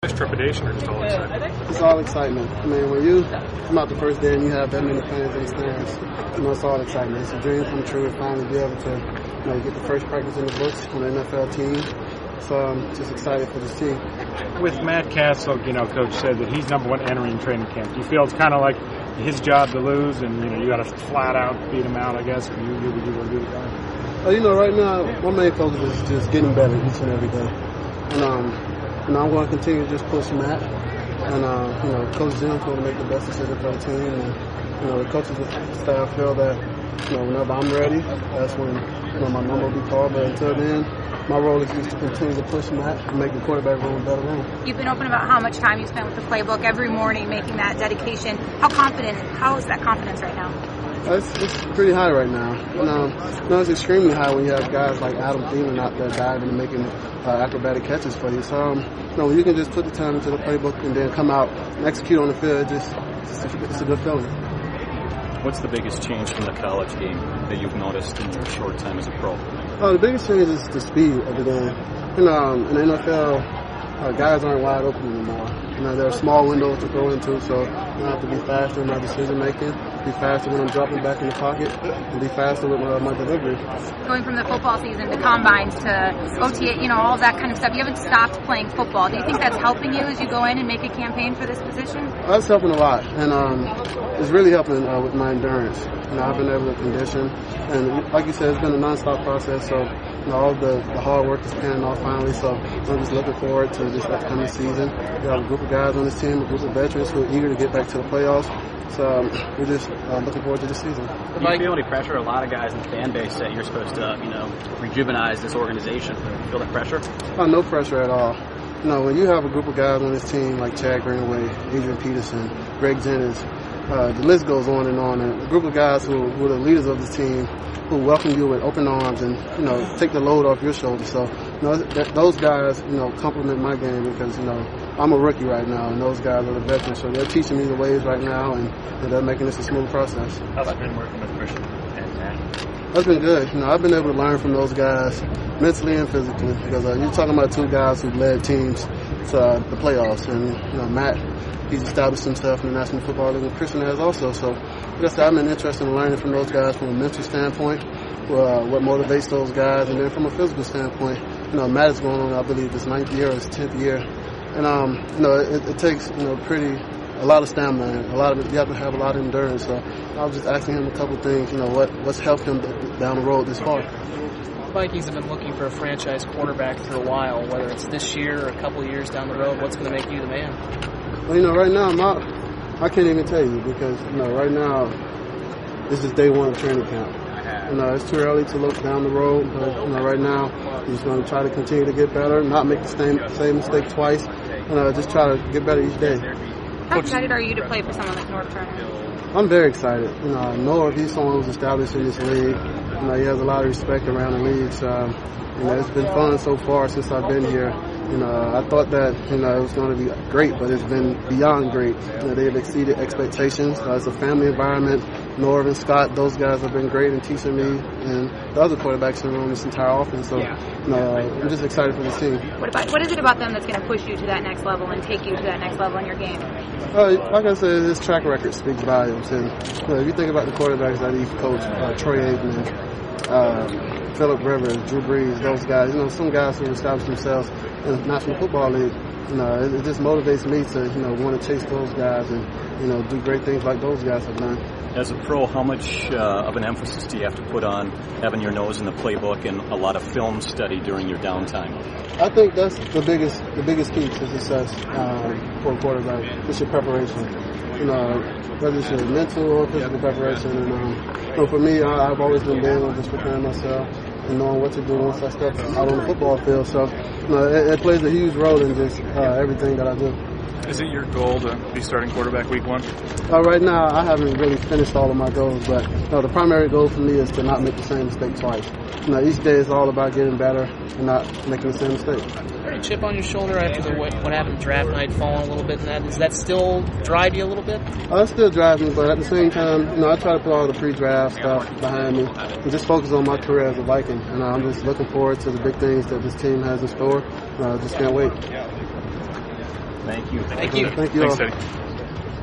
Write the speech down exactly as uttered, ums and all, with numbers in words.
There's trepidation or just all excitement? It's all excitement. I mean, when you come out the first day and you have that many fans in the stands, you know, it's all excitement. It's a dream come true to finally be able to, you know, get the first practice in the books on the N F L team. So I'm just excited for this team. With Matt Cassel, you know, Coach said that he's number one entering training camp. Do you feel it's kind of like his job to lose, and you know, you got to flat out beat him out, I guess, and you you you will do the guy? Uh, you know, right now, my main focus is just getting better each and every day. And, um, you know, I'm going to continue to just push Matt. And, uh, you know, Coach Jim's going to make the best decision for the team. And, you know, the coaches and staff feel that, you know, whenever I'm ready, that's when, you know, my number will be called. But until then, my role is just to continue to push Matt and make the quarterback room a better room. You've been open about how much time you spent with the playbook every morning, making that dedication. How confident, how is that confidence right now? It's, it's pretty high right now. You know, you know, it's extremely high when you have guys like Adam Thielen out there diving and making uh, acrobatic catches for you. So, um, you know, when you can just put the time into the playbook and then come out and execute on the field, it just it's a, it's a good feeling. What's the biggest change from the college game that you've noticed in your short time as a pro? Oh, the biggest change is the speed of the game. You know, um, in the N F L, uh, guys aren't wide open anymore. You know, there are small windows to throw into, so I have to be faster in my decision making, be faster when I'm dropping back in the pocket, and be faster with my, my delivery. Going from the football season to combines to O T A, you know, all that kind of stuff, you haven't stopped playing football. Do you think that's helping you as you go in and make a campaign for this position? That's helping a lot, and um, it's really helping uh, with my endurance. You know, I've been able to condition, and like you said, it's been a nonstop process, so you know, all the, the hard work is paying off finally, so I'm just looking forward to this upcoming season. We have a group of guys on this team, a group of veterans who are eager to get back to the playoffs, so um, we're just uh, looking forward to the season. Do you feel any pressure? A lot of guys in the fan base that you're supposed to, you know, rejuvenize this organization. Do you feel that pressure? Oh, no pressure at all. You know, when you have a group of guys on this team like Chad Greenway, Adrian Peterson, Greg Jennings, uh, the list goes on and on, and a group of guys who, who are the leaders of the team, who welcome you with open arms and, you know, take the load off your shoulders. So, you know, th- those guys, you know, complement my game because, you know, I'm a rookie right now, and those guys are the veterans. So they're teaching me the ways right now, and, and they're making this a smooth process. How's it been working with Christian and Matt? That's been good. You know, I've been able to learn from those guys mentally and physically because uh, you're talking about two guys who've led teams to uh, the playoffs. And, you know, Matt, he's established himself in the National Football League, and Christian has also. So, like I said, I've been interested in learning from those guys from a mental standpoint, uh, what motivates those guys, and then from a physical standpoint, you know, Matt is going on, I believe, his ninth year or his tenth year. And, um, you know, it, it takes, you know, pretty, a lot of stamina, a lot of, you have to have a lot of endurance. So I was just asking him a couple things, you know, what, what's helped him down the road this far. The Vikings have been looking for a franchise quarterback for a while, whether it's this year or a couple of years down the road. What's going to make you the man? Well, you know, right now, my, I can't even tell you because, you know, right now, this is day one of training camp. You know, it's too early to look down the road, but, you know, right now, I'm just going to try to continue to get better, not make the same, same mistake twice, and uh, just try to get better each day. How excited are you to play for someone like Norv Turner? I'm very excited. You know, Norv, he's someone who's established in this league. You know, he has a lot of respect around the league, so, you know, it's been fun so far since I've been here. You know, I thought that, you know, it was going to be great, but it's been beyond great. You know, they've exceeded expectations. Uh, it's a family environment. Norv and Scott, those guys have been great in teaching me and the other quarterbacks in the room, this entire offense. So, you know, I'm just excited for this team. What about, what is it about them that's going to push you to that next level and take you to that next level in your game? Uh, like I said, his track record speaks volumes. And, you know, if you think about the quarterbacks that he's coached, uh, Troy Aikman, uh, Phillip Rivers, Drew Brees, those guys, you know, some guys who established themselves in the National Football League, you know, it, it just motivates me to, you know, want to chase those guys and, you know, do great things like those guys have done. As a pro, how much uh, of an emphasis do you have to put on having your nose in the playbook and a lot of film study during your downtime? I think that's the biggest the biggest key to success um, for a quarterback. It's your preparation. You know, whether it's your mental or physical preparation. And um, you know, for me, I, I've always been big on just preparing myself and knowing what to do once I step out on the football field. So, you know, it, it plays a huge role in just uh, everything that I do. Is it your goal to be starting quarterback week one? Uh, right now, I haven't really finished all of my goals, but you know, the primary goal for me is to not make the same mistake twice. You know, each day is all about getting better and not making the same mistake. A chip on your shoulder after the what, what happened draft night, falling a little bit in that. Does that still drive you a little bit? Uh, it still drives me, but at the same time, you know, I try to put all the pre-draft stuff behind me and just focus on my career as a Viking. And uh, I'm just looking forward to the big things that this team has in store. I uh, just can't wait. Thank you. Thank you. Thank you Thanks, all. Teddy.